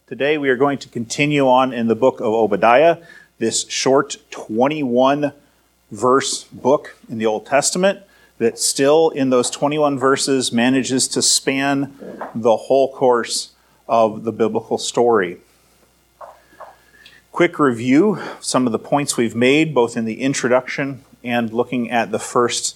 Today we are going to continue on in the book of Obadiah, this short 21-verse book in the Old Testament that still in those 21 verses manages to span the whole course of the biblical story. Quick review of some of the points we've made, both in the introduction and looking at the first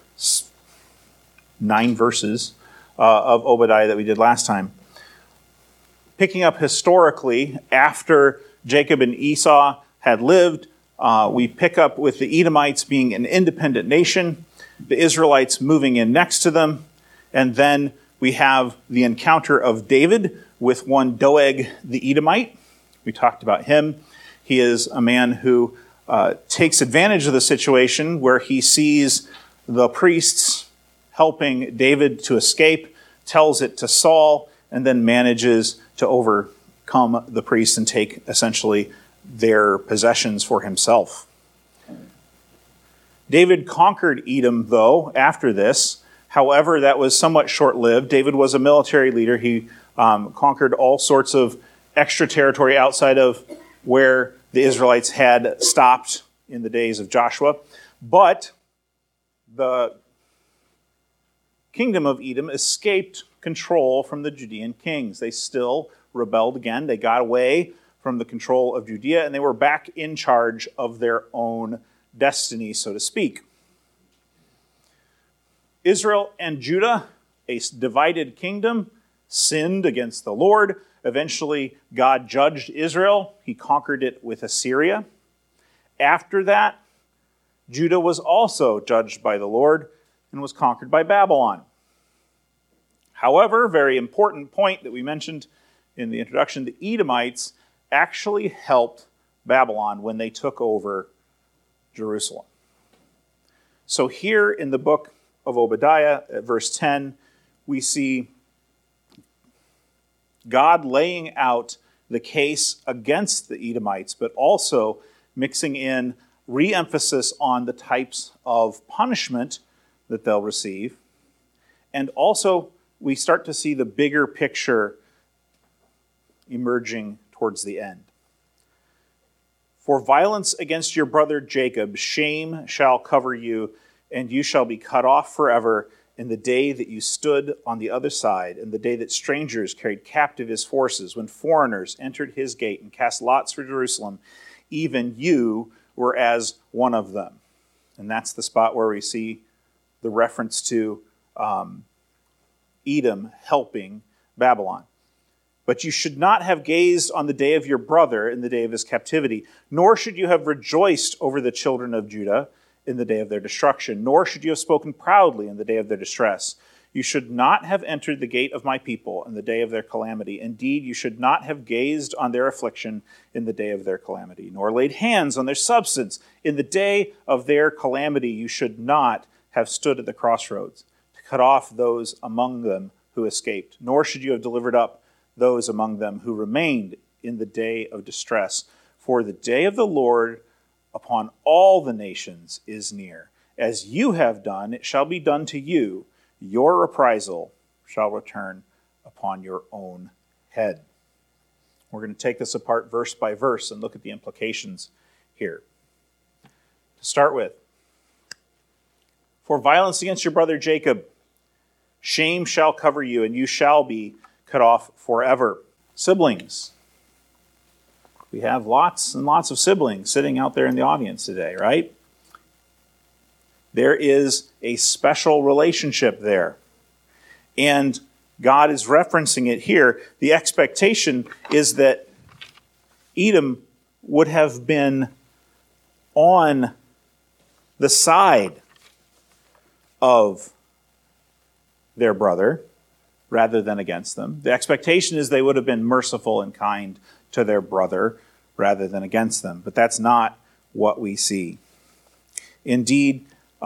9 verses of Obadiah that we did last time. Picking up historically, after Jacob and Esau had lived, we pick up with the Edomites being an independent nation, the Israelites moving in next to them, and then we have the encounter of David with one Doeg the Edomite. We talked about him. He is a man who takes advantage of the situation where he sees the priests helping David to escape, tells it to Saul, and then manages to overcome the priests and take essentially their possessions for himself. David conquered Edom, though, after this. However, that was somewhat short-lived. David was a military leader. He conquered all sorts of extra territory outside of where the Israelites had stopped in the days of Joshua. But the kingdom of Edom escaped control from the Judean kings. They still rebelled again. They got away from the control of Judea, and they were back in charge of their own destiny, so to speak. Israel and Judah, a divided kingdom, sinned against the Lord. Eventually, God judged Israel. He conquered it with Assyria. After that, Judah was also judged by the Lord and was conquered by Babylon. However, very important point that we mentioned in the introduction, the Edomites actually helped Babylon when they took over Jerusalem. So here in the book of Obadiah, at verse 10, we see God laying out the case against the Edomites, but also mixing in re-emphasis on the types of punishment that they'll receive. And also, we start to see the bigger picture emerging towards the end. For violence against your brother Jacob, shame shall cover you, and you shall be cut off forever in the day that you stood on the other side, in the day that strangers carried captive his forces, when foreigners entered his gate and cast lots for Jerusalem, even you were as one of them. And that's the spot where we see the reference to Edom helping Babylon. But you should not have gazed on the day of your brother in the day of his captivity, nor should you have rejoiced over the children of Judah in the day of their destruction, nor should you have spoken proudly in the day of their distress. You should not have entered the gate of my people in the day of their calamity. Indeed, you should not have gazed on their affliction in the day of their calamity, nor laid hands on their substance in the day of their calamity. You should not have stood at the crossroads to cut off those among them who escaped, nor should you have delivered up those among them who remained in the day of distress. For the day of the Lord upon all the nations is near. As you have done, it shall be done to you. Your reprisal shall return upon your own head. We're going to take this apart verse by verse and look at the implications here. To start with, for violence against your brother Jacob, shame shall cover you, and you shall be cut off forever. Siblings. We have lots and lots of siblings sitting out there in the audience today, right? There is a special relationship there. And God is referencing it here. The expectation is that Edom would have been on the side of their brother rather than against them. The expectation is they would have been merciful and kind to their brother rather than against them. But that's not what we see. Indeed,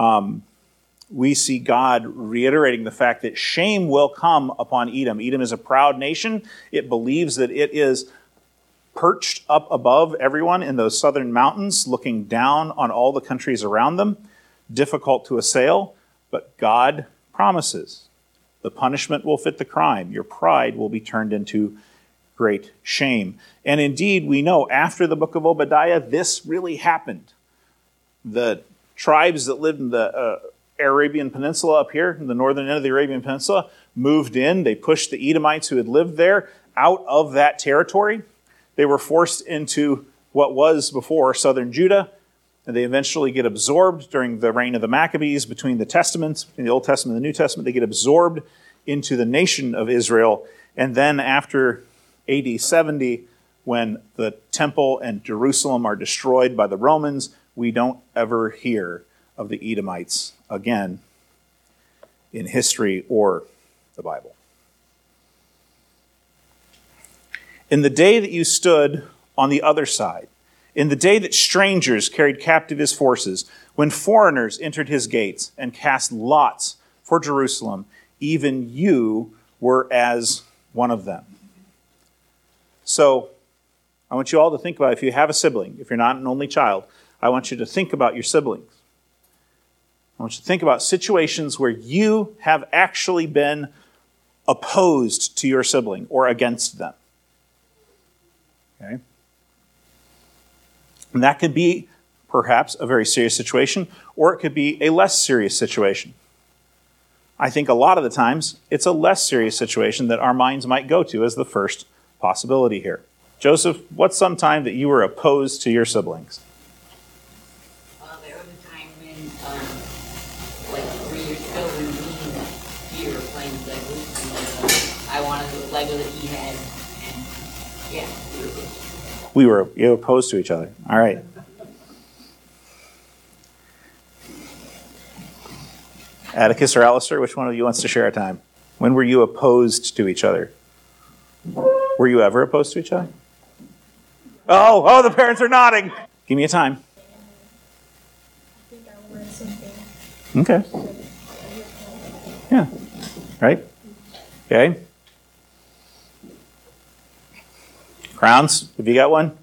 we see God reiterating the fact that shame will come upon Edom. Edom is a proud nation. It believes that it is perched up above everyone in those southern mountains, looking down on all the countries around them, difficult to assail, but God promises the punishment will fit the crime. Your pride will be turned into great shame. And indeed, we know after the book of Obadiah, this really happened. The tribes that lived in the Arabian Peninsula up here, in the northern end of the Arabian Peninsula, moved in. They pushed the Edomites who had lived there out of that territory. They were forced into what was before southern Judah, and they eventually get absorbed during the reign of the Maccabees between the Testaments, between the Old Testament and the New Testament. They get absorbed into the nation of Israel. And then after AD 70, when the temple and Jerusalem are destroyed by the Romans, we don't ever hear of the Edomites again in history or the Bible. In the day that you stood on the other side, in the day that strangers carried captive his forces, when foreigners entered his gates and cast lots for Jerusalem, even you were as one of them. So, I want you all to think about, if you have a sibling, if you're not an only child, I want you to think about your siblings. I want you to think about situations where you have actually been opposed to your sibling or against them. Okay? And that could be perhaps a very serious situation, or it could be a less serious situation. I think a lot of the times it's a less serious situation that our minds might go to as the first possibility here. Joseph, what's some time that you were opposed to your siblings? There was a time when, like 3 years ago, when we were playing Legos, and I wanted the Lego that he had, and yeah, we were You were opposed to each other. All right. Atticus or Alistair, which one of you wants to share a time? When were you opposed to each other? Were you ever opposed to each other? Oh, the parents are nodding. Give me a time. I think I read something. Okay. Yeah. Right? Okay. Crowns, have you got one?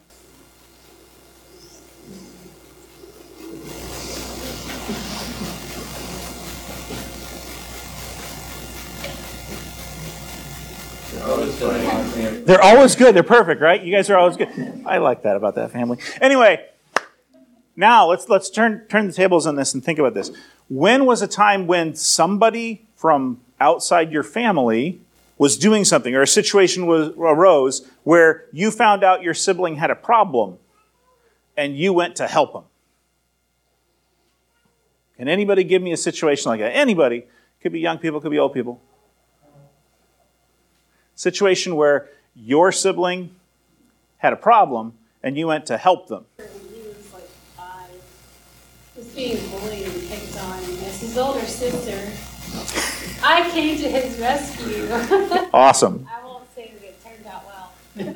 They're always good. They're perfect, right? You guys are always good. I like that about that family. Anyway, now let's turn the tables on this and think about this. When was a time when somebody from outside your family was doing something, or a situation arose where you found out your sibling had a problem and you went to help them? Can anybody give me a situation like that? Anybody. Could be young people, could be old people. Situation where your sibling had a problem and you went to help them. He was like 5. Was being bullied and picked on. As his older sister, I came to his rescue. Awesome. I won't say that it turned out well.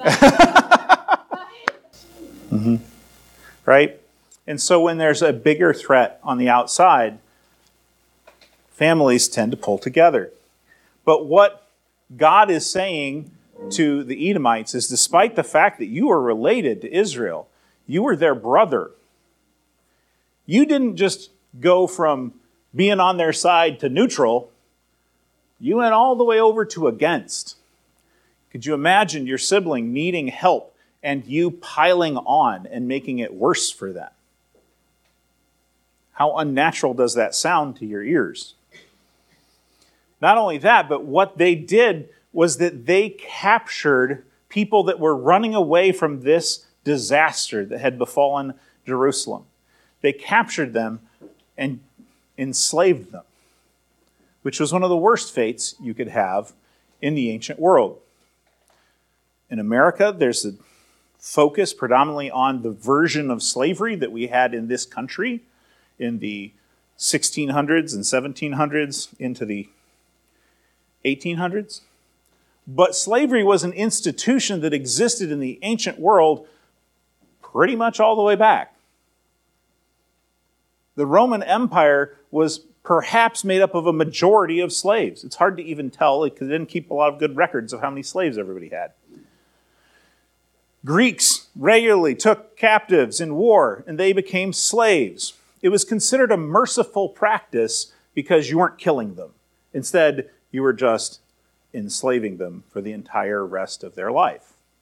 Mm-hmm. Right? And so when there's a bigger threat on the outside, families tend to pull together. But what God is saying to the Edomites is, despite the fact that you are related to Israel, you were their brother. You didn't just go from being on their side to neutral. You went all the way over to against. Could you imagine your sibling needing help and you piling on and making it worse for them? How unnatural does that sound to your ears? Not only that, but what they did was that they captured people that were running away from this disaster that had befallen Jerusalem. They captured them and enslaved them, which was one of the worst fates you could have in the ancient world. In America, there's a focus predominantly on the version of slavery that we had in this country in the 1600s and 1700s into the 1800s. But slavery was an institution that existed in the ancient world pretty much all the way back. The Roman Empire was perhaps made up of a majority of slaves. It's hard to even tell because they didn't keep a lot of good records of how many slaves everybody had. Greeks regularly took captives in war and they became slaves. It was considered a merciful practice because you weren't killing them. Instead, you were just enslaving them for the entire rest of their life.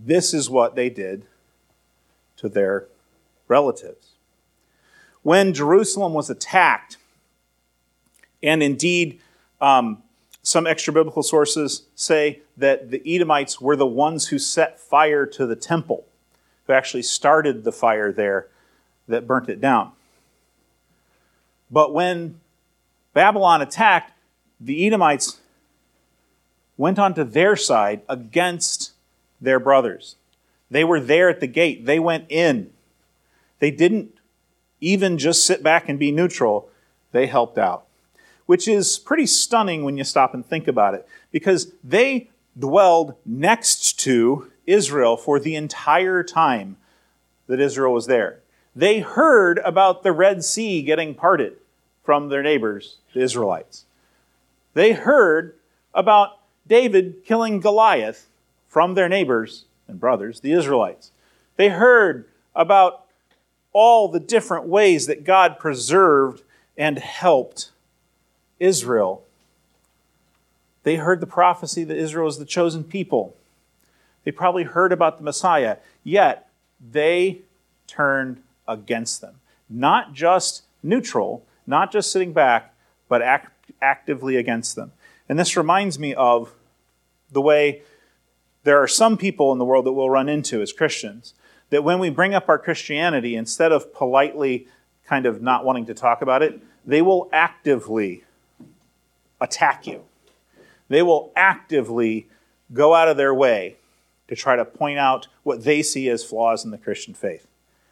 this is what they did to their relatives. When Jerusalem was attacked, and indeed some extra-biblical sources say that the Edomites were the ones who set fire to the temple, who actually started the fire there that burnt it down. But when Babylon attacked, the Edomites went onto their side against their brothers. They were there at the gate. They went in. They didn't even just sit back and be neutral. They helped out, which is pretty stunning when you stop and think about it, because they dwelled next to Israel for the entire time that Israel was there. They heard about the Red Sea getting parted from their neighbors, the Israelites. They heard about David killing Goliath from their neighbors and brothers, the Israelites. They heard about all the different ways that God preserved and helped Israel. They heard the prophecy that Israel is the chosen people. They probably heard about the Messiah, yet they turned against them. Not just neutral, not just sitting back, but actively against them. And this reminds me of the way there are some people in the world that we'll run into as Christians, that when we bring up our Christianity, instead of politely kind of not wanting to talk about it, they will actively attack you. They will actively go out of their way to try to point out what they see as flaws in the Christian faith.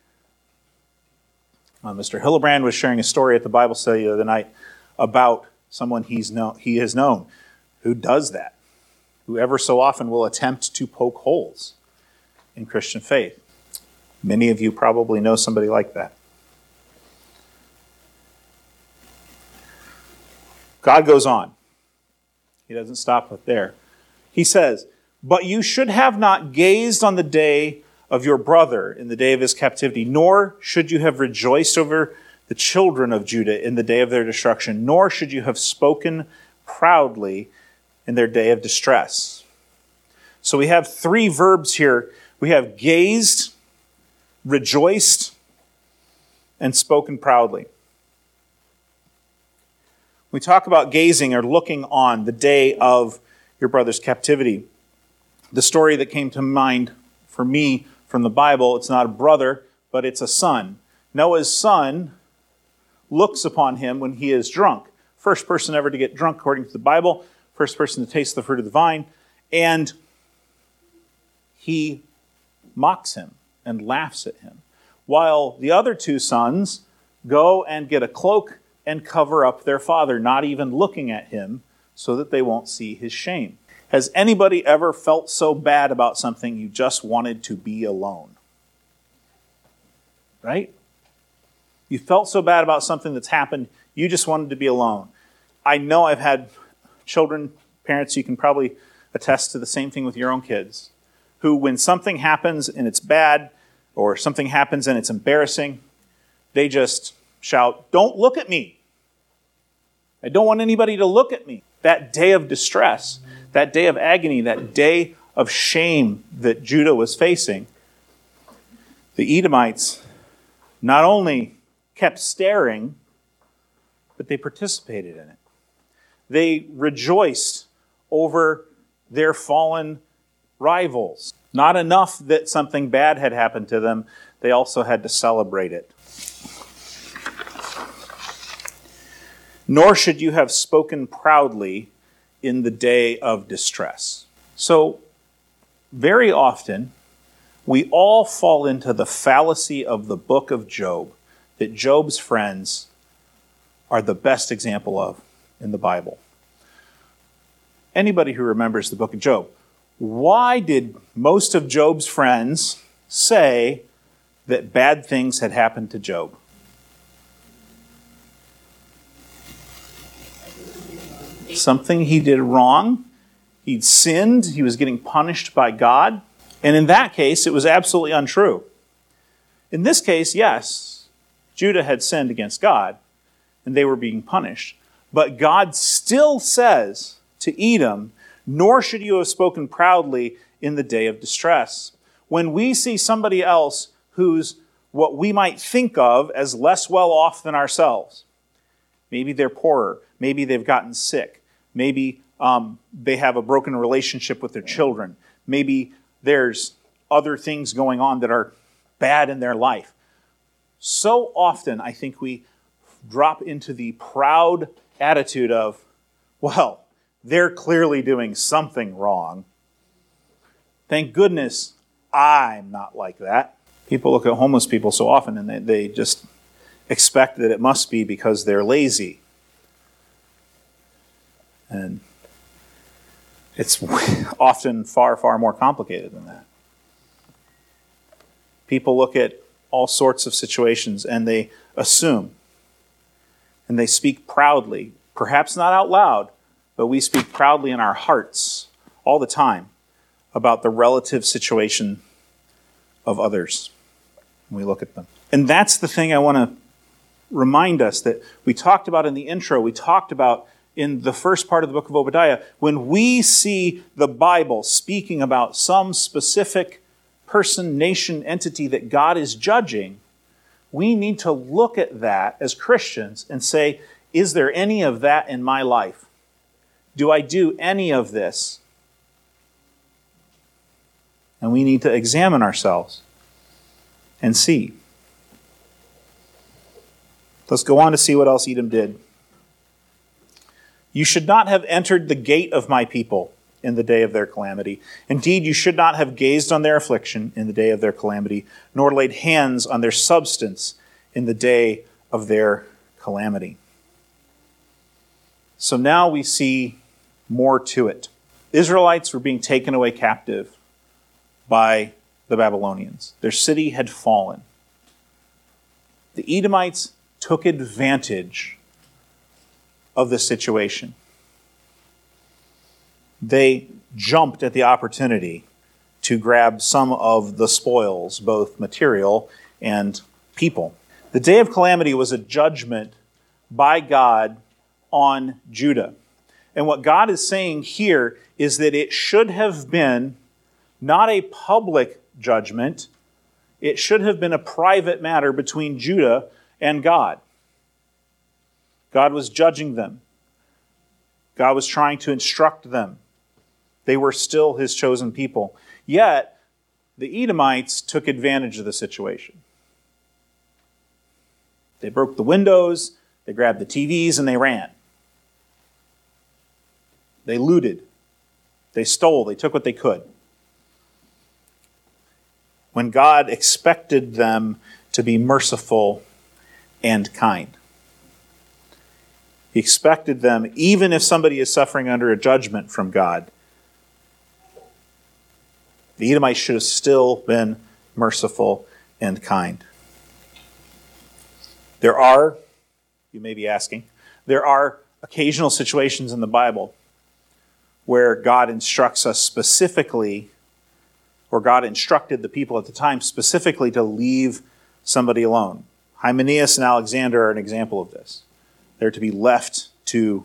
Mr. Hillebrand was sharing a story at the Bible study the other night about someone he has known who does that, who ever so often will attempt to poke holes in Christian faith. Many of you probably know somebody like that. God goes on. He doesn't stop it there. He says, "But you should have not gazed on the day of your brother in the day of his captivity, nor should you have rejoiced over the children of Judah in the day of their destruction, nor should you have spoken proudly in their day of distress." So we have three verbs here. We have gazed, rejoiced, and spoken proudly. We talk about gazing or looking on the day of your brother's captivity. The story that came to mind for me from the Bible, it's not a brother, but it's a son. Noah's son looks upon him when he is drunk. First person ever to get drunk according to the Bible, first person to taste the fruit of the vine, and he mocks him and laughs at him, while the other two sons go and get a cloak and cover up their father, not even looking at him so that they won't see his shame. Has anybody ever felt so bad about something you just wanted to be alone? Right? You felt so bad about something that's happened, you just wanted to be alone. I know I've had children, parents, you can probably attest to the same thing with your own kids, who when something happens and it's bad, or something happens and it's embarrassing, they just shout, "Don't look at me. I don't want anybody to look at me." That day of distress, that day of agony, that day of shame that Judah was facing, the Edomites not only kept staring, but they participated in it. They rejoiced over their fallen rivals. Not enough that something bad had happened to them, they also had to celebrate it. "Nor should you have spoken proudly in the day of distress." So, very often, we all fall into the fallacy of the book of Job, that Job's friends are the best example of in the Bible. Anybody who remembers the book of Job, why did most of Job's friends say that bad things had happened to Job? Something he did wrong. He'd sinned. He was getting punished by God. And in that case, it was absolutely untrue. In this case, yes, Judah had sinned against God, and they were being punished. But God still says to Edom, "Nor should you have spoken proudly in the day of distress." when we see somebody else who's what we might think of as less well off than ourselves, maybe they're poorer, maybe they've gotten sick, maybe they have a broken relationship with their children, maybe there's other things going on that are bad in their life. So often, I think we drop into the proud attitude of, well, they're clearly doing something wrong. Thank goodness I'm not like that. People look at homeless people so often and they just expect that it must be because they're lazy. And it's often far, far more complicated than that. People look at all sorts of situations and they assume and they speak proudly, perhaps not out loud, but we speak proudly in our hearts all the time about the relative situation of others when we look at them. And that's the thing I want to remind us that we talked about in the intro, we talked about in the first part of the book of Obadiah. When we see the Bible speaking about some specific person, nation, entity that God is judging, we need to look at that as Christians and say, is there any of that in my life? Do I do any of this? And we need to examine ourselves and see. Let's go on to see what else Edom did. You should not have entered the gate of my people in the day of their calamity. Indeed, you should not have gazed on their affliction in the day of their calamity, nor laid hands on their substance in the day of their calamity. So now we see more to it. Israelites were being taken away captive by the Babylonians. Their city had fallen. The Edomites took advantage of the situation. They jumped at the opportunity to grab some of the spoils, both material and people. The day of calamity was a judgment by God on Judah. And what God is saying here is that it should have been not a public judgment. It should have been a private matter between Judah and God. God was judging them. God was trying to instruct them. They were still his chosen people. Yet, the Edomites took advantage of the situation. They broke the windows, they grabbed the TVs, and they ran. They looted. They stole. They took what they could. When God expected them to be merciful and kind. He expected them, even if somebody is suffering under a judgment from God, the Edomites should have still been merciful and kind. There are, you may be asking, there are occasional situations in the Bible where God instructs us specifically, or God instructed the people at the time specifically to leave somebody alone. Hymenaeus and Alexander are an example of this. They're to be left to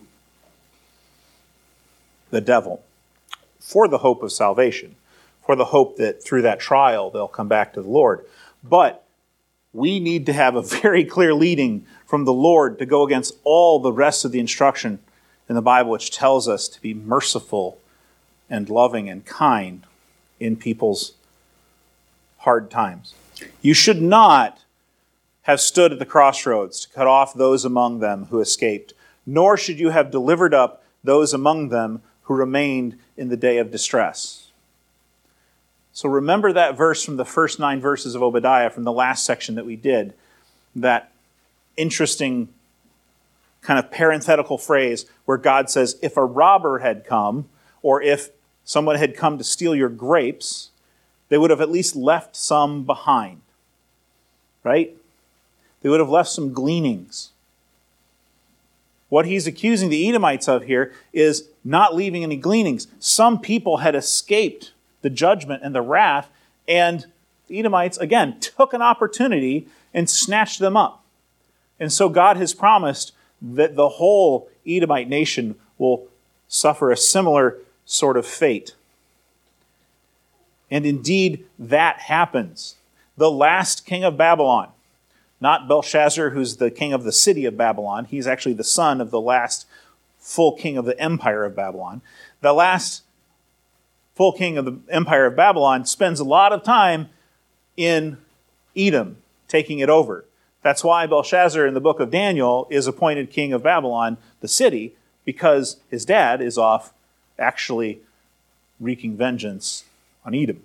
the devil for the hope of salvation, for the hope that through that trial they'll come back to the Lord. But we need to have a very clear leading from the Lord to go against all the rest of the instruction in the Bible, which tells us to be merciful and loving and kind in people's hard times. You should not have stood at the crossroads to cut off those among them who escaped, nor should you have delivered up those among them who remained in the day of distress. So remember that verse from the first 9 verses of Obadiah from the last section that we did, that interesting kind of parenthetical phrase where God says, if a robber had come, or if someone had come to steal your grapes, they would have at least left some behind. Right? They would have left some gleanings. What he's accusing the Edomites of here is not leaving any gleanings. Some people had escaped the judgment and the wrath, and the Edomites, again, took an opportunity and snatched them up. And so God has promised that the whole Edomite nation will suffer a similar sort of fate. And indeed, that happens. The last king of Babylon, not Belshazzar, who's the king of the city of Babylon. He's actually the son of the last full king of the empire of Babylon. The last full king of the empire of Babylon spends a lot of time in Edom, taking it over. That's why Belshazzar in the book of Daniel is appointed king of Babylon, the city, because his dad is off actually wreaking vengeance on Edom.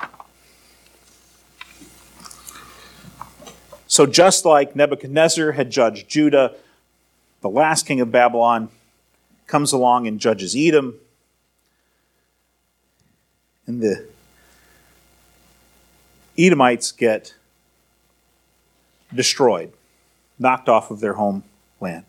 So just like Nebuchadnezzar had judged Judah, the last king of Babylon comes along and judges Edom. And the Edomites get destroyed, knocked off of their homeland.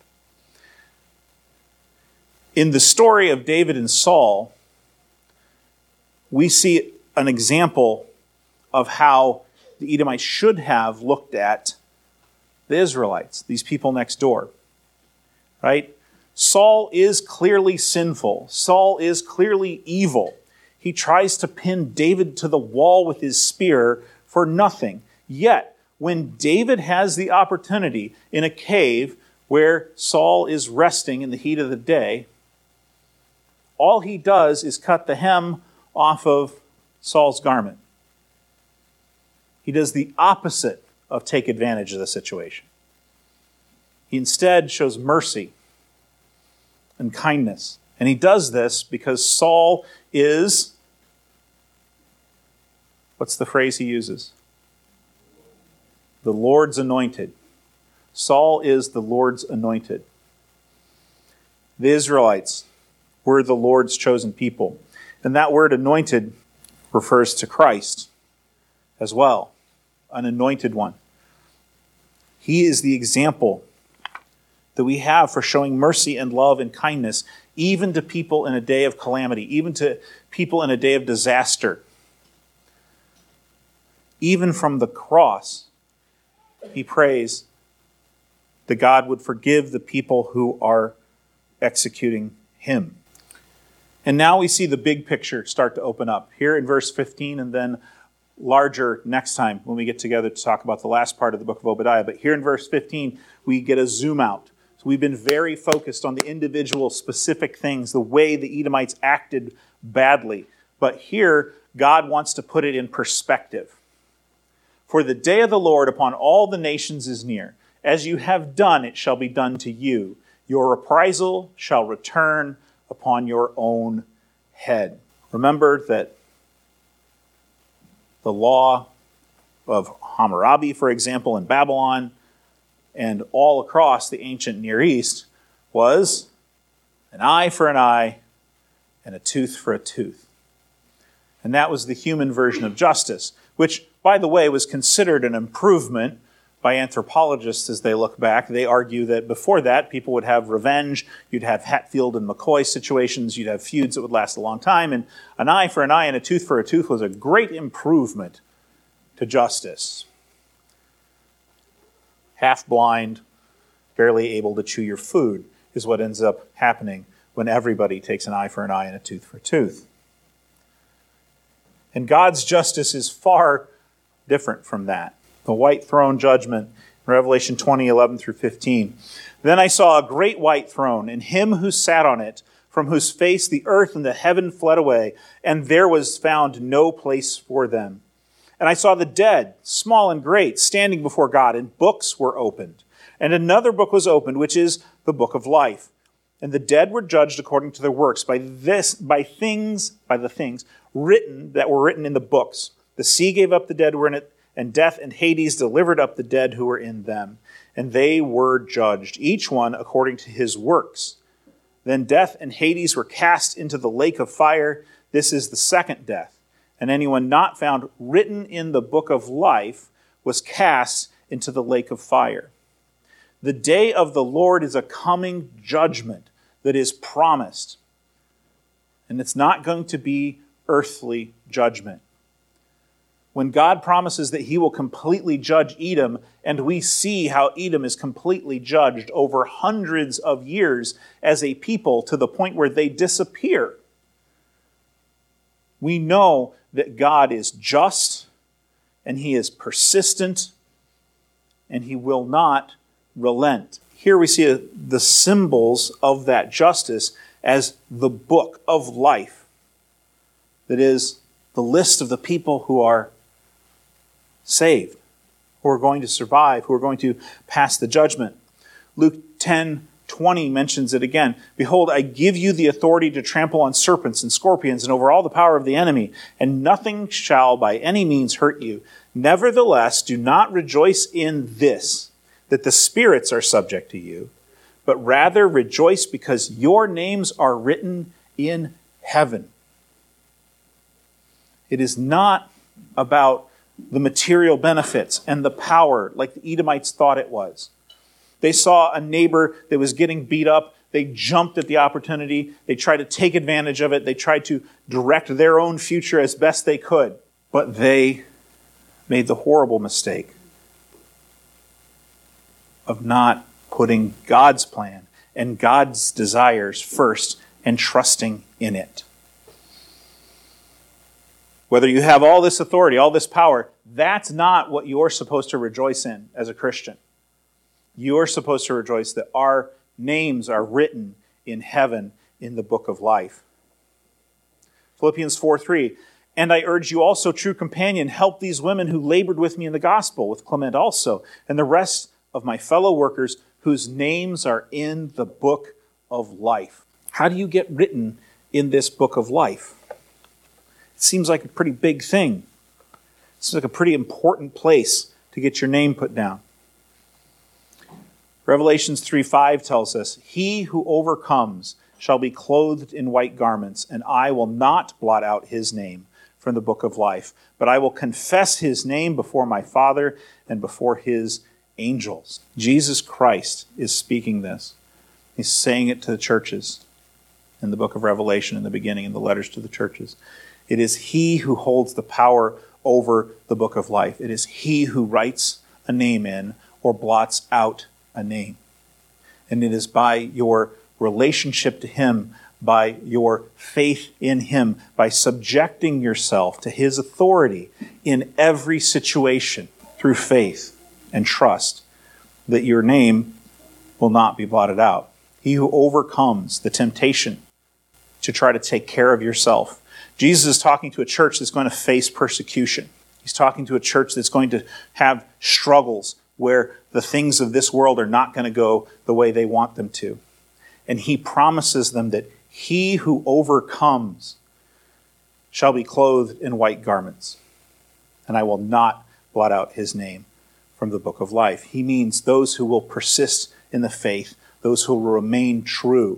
In the story of David and Saul, we see an example of how the Edomites should have looked at the Israelites, these people next door. Right? Saul is clearly sinful. Saul is clearly evil. He tries to pin David to the wall with his spear for nothing. Yet, when David has the opportunity in a cave where Saul is resting in the heat of the day, all he does is cut the hem off of Saul's garment. He does the opposite of take advantage of the situation. He instead shows mercy and kindness. And he does this because Saul is, what's the phrase he uses? The Lord's anointed. Saul is the Lord's anointed. The Israelites were the Lord's chosen people. And that word anointed refers to Christ as well, an anointed one. He is the example that we have for showing mercy and love and kindness even to people in a day of calamity, even to people in a day of disaster. Even from the cross, he prays that God would forgive the people who are executing him. And now we see the big picture start to open up here in verse 15 and then larger next time when we get together to talk about the last part of the book of Obadiah. But here in verse 15, we get a zoom out. So we've been very focused on the individual specific things, the way the Edomites acted badly. But here, God wants to put it in perspective. For the day of the Lord upon all the nations is near. As you have done, it shall be done to you. Your reprisal shall return upon your own head. Remember that the law of Hammurabi, for example, in Babylon and all across the ancient Near East was an eye for an eye and a tooth for a tooth. And that was the human version of justice, which, by the way, was considered an improvement by anthropologists as they look back. They argue that before that, people would have revenge. You'd have Hatfield and McCoy situations. You'd have feuds that would last a long time. And an eye for an eye and a tooth for a tooth was a great improvement to justice. Half blind, barely able to chew your food is what ends up happening when everybody takes an eye for an eye and a tooth for a tooth. And God's justice is far different from that. The white throne judgment, Revelation 20:11 through 15. Then I saw a great white throne, and him who sat on it, from whose face the earth and the heaven fled away, and there was found no place for them. And I saw the dead, small and great, standing before God, and books were opened. And another book was opened, which is the book of life. And the dead were judged according to their works by the things written that were written in the books. The sea gave up the dead who were in it, and death and Hades delivered up the dead who were in them. And they were judged, each one according to his works. Then death and Hades were cast into the lake of fire. This is the second death. And anyone not found written in the book of life was cast into the lake of fire. The day of the Lord is a coming judgment that is promised. And it's not going to be earthly judgment. When God promises that he will completely judge Edom, and we see how Edom is completely judged over hundreds of years as a people to the point where they disappear. We know that God is just, and he is persistent, and he will not relent. Here we see the symbols of that justice as the book of life. That is the list of the people who are saved, who are going to survive, who are going to pass the judgment. Luke 10:20 mentions it again. Behold, I give you the authority to trample on serpents and scorpions and over all the power of the enemy, and nothing shall by any means hurt you. Nevertheless, do not rejoice in this, that the spirits are subject to you, but rather rejoice because your names are written in heaven. It is not about the material benefits and the power like the Edomites thought it was. They saw a neighbor that was getting beat up. They jumped at the opportunity. They tried to take advantage of it. They tried to direct their own future as best they could. But they made the horrible mistake of not putting God's plan and God's desires first and trusting in it. Whether you have all this authority, all this power, that's not what you're supposed to rejoice in as a Christian. You're supposed to rejoice that our names are written in heaven in the book of life. Philippians 4:3, and I urge you also, true companion, help these women who labored with me in the gospel, with Clement also, and the rest of my fellow workers whose names are in the book of life. How do you get written in this book of life? It seems like a pretty big thing. It seems like a pretty important place to get your name put down. Revelations 3:5 tells us, he who overcomes shall be clothed in white garments, and I will not blot out his name from the book of life, but I will confess his name before my Father and before his angels. Jesus Christ is speaking this. He's saying it to the churches in the book of Revelation in the beginning, in the letters to the churches. It is he who holds the power over the book of life. It is he who writes a name in or blots out a name. And it is by your relationship to him, by your faith in him, by subjecting yourself to his authority in every situation through faith and trust, that your name will not be blotted out. He who overcomes the temptation to try to take care of yourself. Jesus is talking to a church that's going to face persecution. He's talking to a church that's going to have struggles where the things of this world are not going to go the way they want them to. And he promises them that he who overcomes shall be clothed in white garments, and I will not blot out his name from the book of life. He means those who will persist in the faith, those who will remain true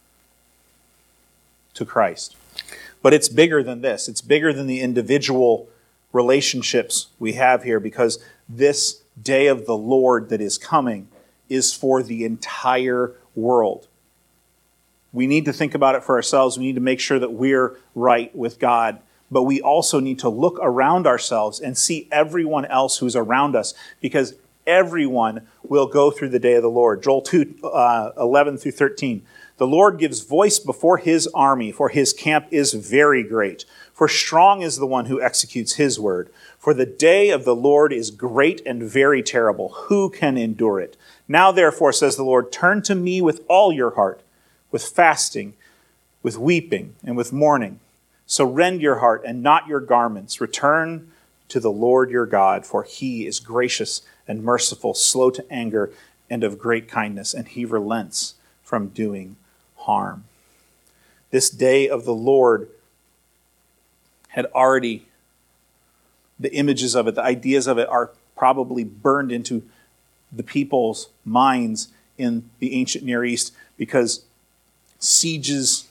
to Christ. But it's bigger than this. It's bigger than the individual relationships we have here, because this day of the Lord that is coming is for the entire world. We need to think about it for ourselves. We need to make sure that we're right with God. But we also need to look around ourselves and see everyone else who's around us, because everyone will go through the day of the Lord. Joel 2:11-13. The Lord gives voice before his army, for his camp is very great. For strong is the one who executes his word. For the day of the Lord is great and very terrible. Who can endure it? Now therefore, says the Lord, turn to me with all your heart, with fasting, with weeping, and with mourning. So rend your heart and not your garments. Return to the Lord your God, for he is gracious and merciful, slow to anger, and of great kindness, and he relents from doing harm. This day of the Lord had already, the images of it, the ideas of it are probably burned into the people's minds in the ancient Near East, because sieges,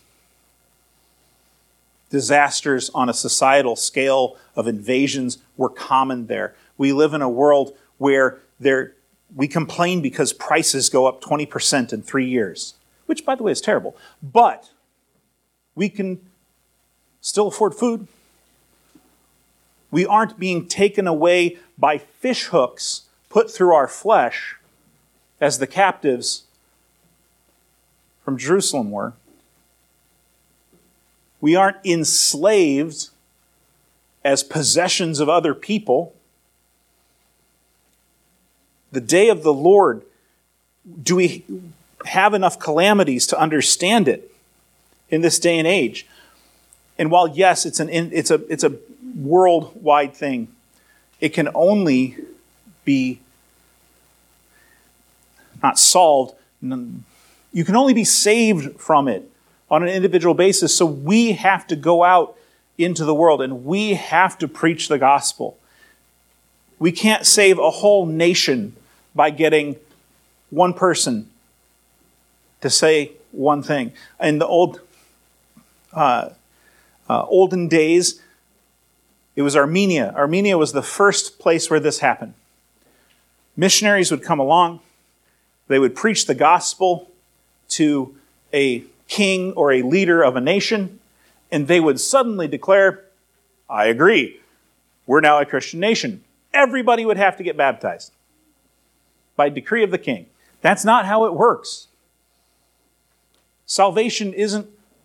disasters on a societal scale of invasions were common there. We live in a world where we complain because prices go up 20% in 3 years, which, by the way, is terrible. But we can still afford food. We aren't being taken away by fish hooks put through our flesh as the captives from Jerusalem were. We aren't enslaved as possessions of other people. The day of the Lord, do we have enough calamities to understand it in this day and age? And while yes, it's a worldwide thing, it can only be not solved. You can only be saved from it on an individual basis. So we have to go out into the world and we have to preach the gospel. We can't save a whole nation by getting one person to say one thing. In the olden days, it was Armenia. Armenia was the first place where this happened. Missionaries would come along. They would preach the gospel to a king or a leader of a nation, and they would suddenly declare, I agree, we're now a Christian nation. Everybody would have to get baptized by decree of the king. That's not how it works. Salvation isn't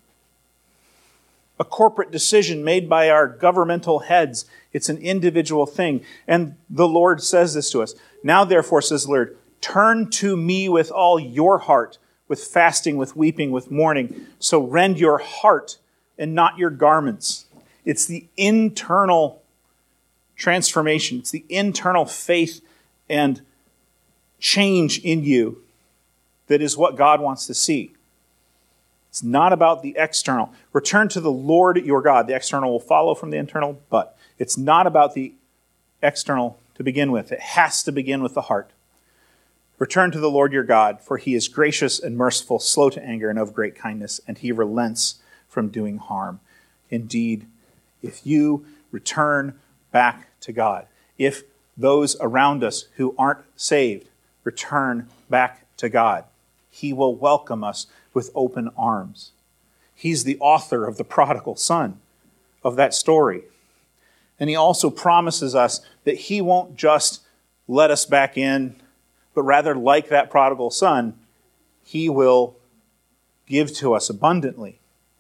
a corporate decision made by our governmental heads. It's an individual thing. And the Lord says this to us. Now, therefore, says the Lord, turn to me with all your heart, with fasting, with weeping, with mourning. So rend your heart and not your garments. It's the internal transformation. It's the internal faith and change in you that is what God wants to see. It's not about the external. Return to the Lord your God. The external will follow from the internal, but it's not about the external to begin with. It has to begin with the heart. Return to the Lord your God, for he is gracious and merciful, slow to anger and of great kindness, and he relents from doing harm. Indeed, if you return back to God, if those around us who aren't saved return back to God, he will welcome us with open arms. He's the author of the prodigal son of that story. And he also promises us that he won't just let us back in, but rather, like that prodigal son, he will give to us abundantly.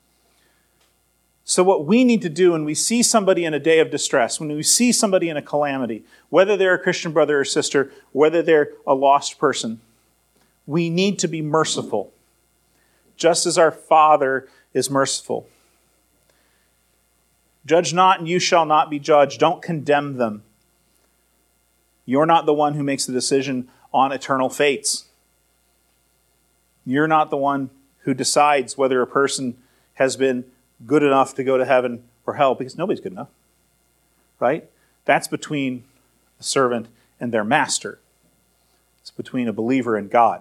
So what we need to do when we see somebody in a day of distress, when we see somebody in a calamity, whether they're a Christian brother or sister, whether they're a lost person, we need to be merciful, just as our Father is merciful. Judge not, and you shall not be judged. Don't condemn them. You're not the one who makes the decision on eternal fates. You're not the one who decides whether a person has been good enough to go to heaven or hell, because nobody's good enough, right? That's between a servant and their master. It's between a believer and God.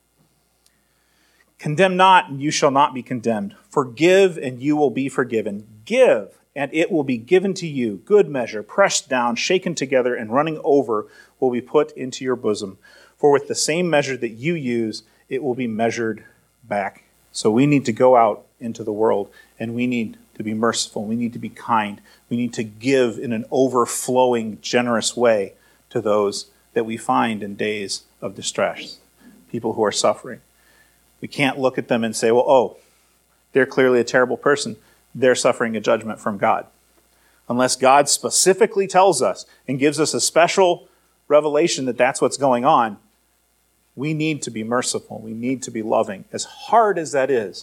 Condemn not, and you shall not be condemned. Forgive, and you will be forgiven. Give, and it will be given to you. Good measure, pressed down, shaken together, and running over will be put into your bosom. For with the same measure that you use, it will be measured back. So we need to go out into the world, and we need to be merciful. We need to be kind. We need to give in an overflowing, generous way to those that we find in days of distress, people who are suffering. We can't look at them and say, well, they're clearly a terrible person. They're suffering a judgment from God. Unless God specifically tells us and gives us a special revelation that that's what's going on, we need to be merciful. We need to be loving. As hard as that is,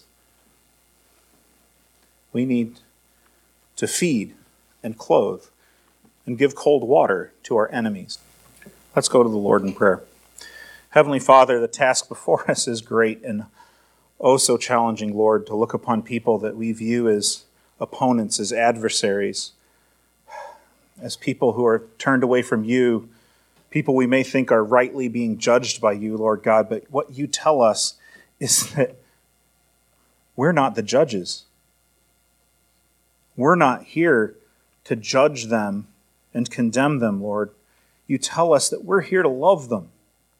we need to feed and clothe and give cold water to our enemies. Let's go to the Lord in prayer. Heavenly Father, the task before us is great and oh so challenging, Lord, to look upon people that we view as opponents, as adversaries, as people who are turned away from you, people we may think are rightly being judged by you, Lord God. But what you tell us is that we're not the judges. We're not here to judge them and condemn them, Lord. You tell us that we're here to love them.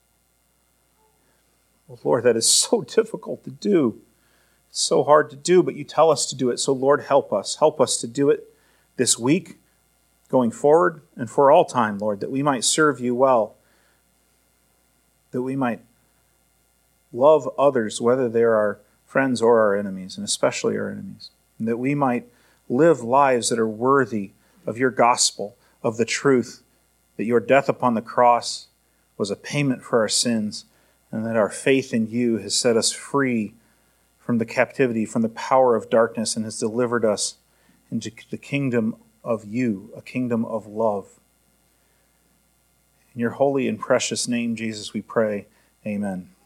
Oh, Lord, that is so difficult to do. It's so hard to do, but you tell us to do it. So, Lord, help us. Help us to do it this week, going forward, and for all time, Lord, that we might serve you well, that we might love others, whether they're our friends or our enemies, and especially our enemies, and that we might live lives that are worthy of your gospel, of the truth that your death upon the cross was a payment for our sins, and that our faith in you has set us free from the captivity, from the power of darkness, and has delivered us into the kingdom of you, a kingdom of love. In your holy and precious name, Jesus, we pray. Amen.